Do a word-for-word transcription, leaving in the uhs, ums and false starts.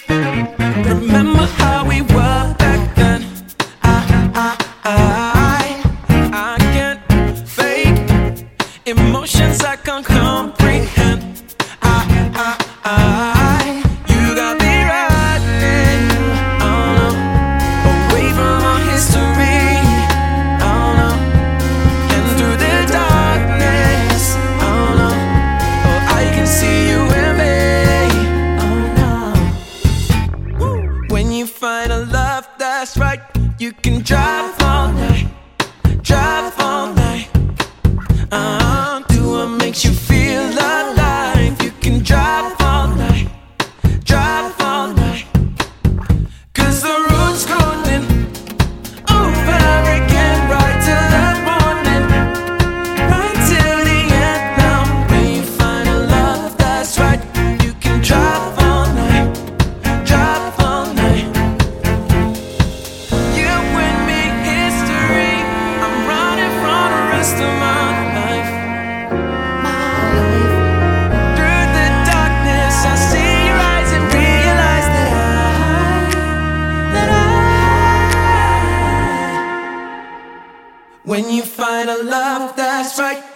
Remember how we were back then. I, I, I, I can't fake emotions I can't comprehend. I, I, I, you got me running, oh no, away from our history, oh no, and through the darkness, oh no, oh I can see you and me, oh no. When you find a love that's right, you can drive all night, drive all night. Uh, do what makes you feel alive. You can drive all night, drive all night. Cause the road's golden, over again, right till the morning, right till the end now. When you find a love that's right, you can drive all night, drive all night. You and me, history. I'm running from the rest of my life. Through the darkness, I see your eyes and realize that I, that I. When you find a love that's right,